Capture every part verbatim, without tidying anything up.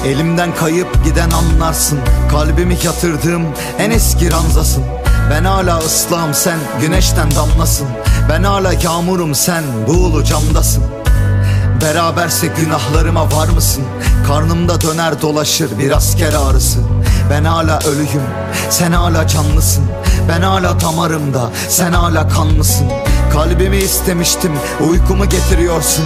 Elimden kayıp giden anlarsın, kalbimi yatırdığım en eski ranzasın. Ben hala ıslağım, sen güneşten damlasın. Ben hala yağmurum, sen buğulu camdasın. Beraberse günahlarıma var mısın? Karnımda döner dolaşır bir asker ağrısı. Ben hala ölüyüm, sen hala canlısın. Ben hala damarımda, sen hala kanlısın. Kalbimi istemiştim, uykumu getiriyorsun.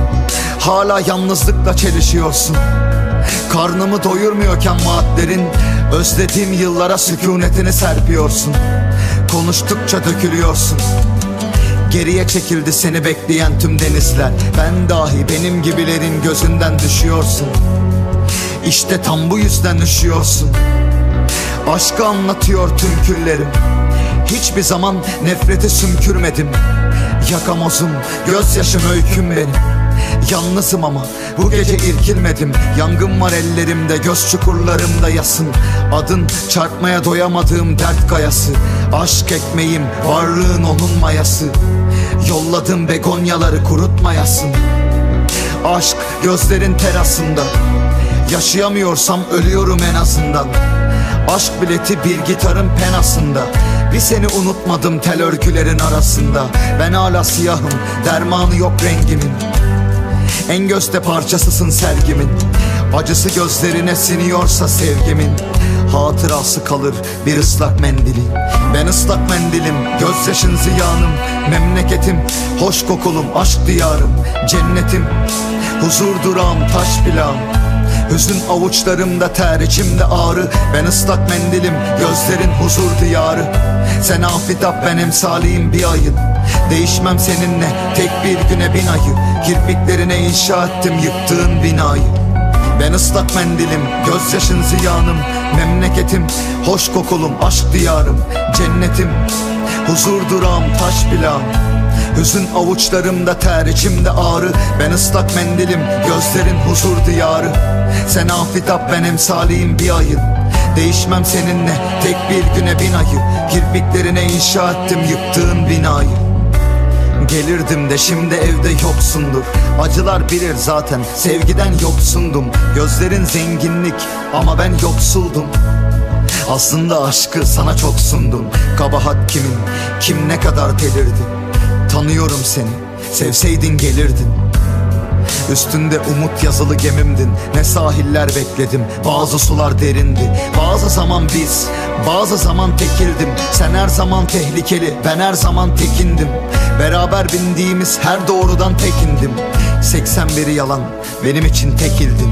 Hala yalnızlıkla çelişiyorsun. Karnımı doyurmuyorken vaatlerin, özlediğim yıllara sükunetini serpiyorsun. Konuştukça dökülüyorsun. Geriye çekildi seni bekleyen tüm denizler. Ben dahi benim gibilerin gözünden düşüyorsun. İşte tam bu yüzden üşüyorsun. Aşkı anlatıyor tüm küllerim. Hiçbir zaman nefreti sümkürmedim. Yakamozum, gözyaşım öyküm benim. Yalnızım ama bu gece irkilmedim. Yangın var ellerimde, göz çukurlarımda yasın. Adın çarpmaya doyamadığım dert kayası. Aşk ekmeğim, varlığın onun mayası. Yolladım begonyaları kurutmayasın. Aşk gözlerin terasında. Yaşayamıyorsam ölüyorum en azından. Aşk bileti bir gitarın penasında. Bir seni unutmadım tel örgülerin arasında. Ben hala siyahım, dermanı yok rengimin. En gözde parçasısın sergimin. Acısı gözlerine siniyorsa sevgimin. Hatırası kalır bir ıslak mendili. Ben ıslak mendilim, gözyaşın ziyanım. Memleketim, hoş kokulum, aşk diyarım. Cennetim, huzur durağım, taş plağım. Hüzün avuçlarımda ter, içimde ağrı. Ben ıslak mendilim, gözlerin huzur diyarı. Sen afitap, ben emsaliyim bir ayın. Değişmem seninle tek bir güne bin ayı. Kirpiklerine inşa ettim yıktığın binayı. Ben ıslak mendilim, gözyaşın ziyanım. Memleketim, hoş kokulum, aşk diyarım. Cennetim, huzur durağım, taş plağım. Hüzün avuçlarımda ter, içimde ağrı. Ben ıslak mendilim, gözlerin huzur diyarı. Sen afitap, ben emsaliyim bir ayın. Değişmem seninle tek bir güne bin ayı. Kirpiklerine inşa ettim yıktığın binayı. Gelirdim de şimdi evde yoksundur. Acılar bilir zaten, sevgiden yoksundum. Gözlerin zenginlik ama ben yoksuldum. Aslında aşkı sana çok sundum. Kabahat kimin, kim ne kadar delirdi. Tanıyorum seni, sevseydin gelirdin. Üstünde umut yazılı gemimdin. Ne sahiller bekledim, bazı sular derindi. Bazı zaman biz, bazı zaman tekildim. Sen her zaman tehlikeli, ben her zaman tekindim. Beraber bindiğimiz her doğrudan tekindim. seksen biri yalan, benim için tekildin.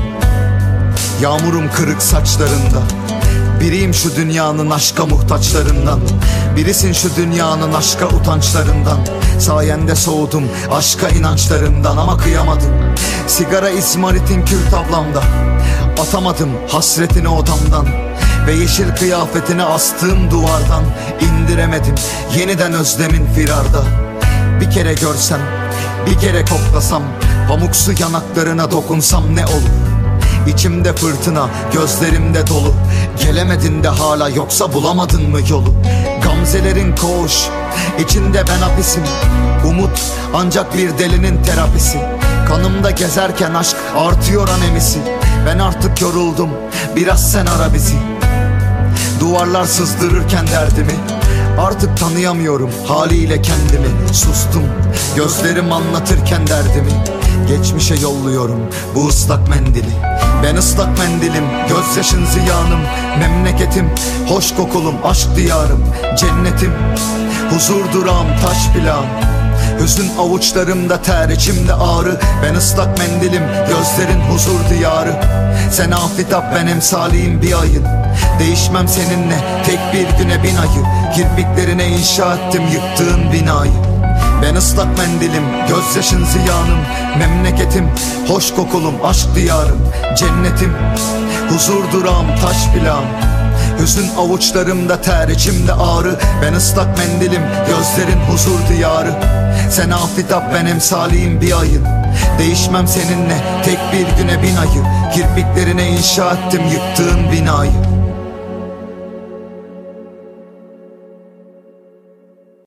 Yağmurum kırık saçlarında. Biriyim şu dünyanın aşka muhtaçlarından. Birisin şu dünyanın aşka utançlarından. Sayende soğudum aşka inançlarımdan ama kıyamadım. Sigara izmaritin kül tablamda. Atamadım hasretini odamdan. Ve yeşil kıyafetini astığım duvardan. İndiremedim yeniden özlemin firarda. Bir kere görsem, bir kere koklasam, pamuksu yanaklarına dokunsam ne olur? İçimde fırtına, gözlerimde dolu. Gelemedin de hala, yoksa bulamadın mı yolu? Gamzelerin koğuş, içinde ben hapisim. Umut ancak bir delinin terapisi. Kanımda gezerken aşk artıyor anemisi. Ben artık yoruldum, biraz sen ara bizi. Duvarlar sızdırırken derdimi, artık tanıyamıyorum haliyle kendimi. Sustum, gözlerim anlatırken derdimi. Geçmişe yolluyorum bu ıslak mendili. Ben ıslak mendilim, gözyaşın ziyanım. Memleketim, hoş kokulum, aşk diyarım. Cennetim, huzur durağım, taş plağım. Hüzün avuçlarımda ter, içimde ağrı. Ben ıslak mendilim, gözlerin huzur diyarı. Sen afitap, ben emsaliyim bir ayın. Değişmem seninle tek bir güne bin ayı. Kirpiklerine inşa ettim yıktığın binayı. Ben ıslak mendilim, gözyaşın ziyanım. Memleketim, hoş kokulum, aşk diyarım. Cennetim, huzur durağım, taş plağım. Hüzün avuçlarımda ter, içimde ağrı. Ben ıslak mendilim, gözlerin huzur diyarı. Sen afitap, ben emsaliyim bir ayın. Değişmem seninle tek bir güne bin ayı. Kirpiklerine inşa ettim yıktığın binayı.